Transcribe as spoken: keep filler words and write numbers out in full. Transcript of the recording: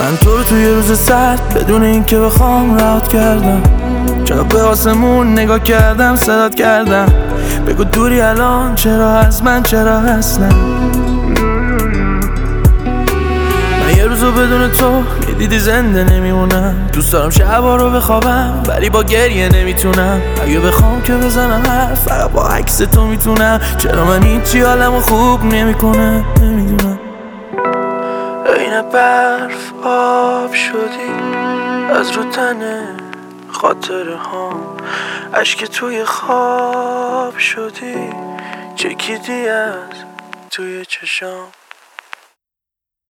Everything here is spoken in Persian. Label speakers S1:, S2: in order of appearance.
S1: من تو رو توی روز سرد بدون اینکه بخوام رهات کردم. چرا به آسمون نگاه کردم صدات کردم. بگو دوری الان چرا از من، چرا اصلا من یه روزو بدون تو میدیدی زنده نمیمونم. دوست دارم شبا رو بخوابم ولی با گریه نمیتونم. اگه بخوام که بزنم حرف فقط با عکس تو میتونم. چرا من هیچی حالمو خوب نمیکنه نمیدونم. عین برف آب شدی از رو تنه خاطره ها. اشک توی خواب شدی چکیدی از توی چشام.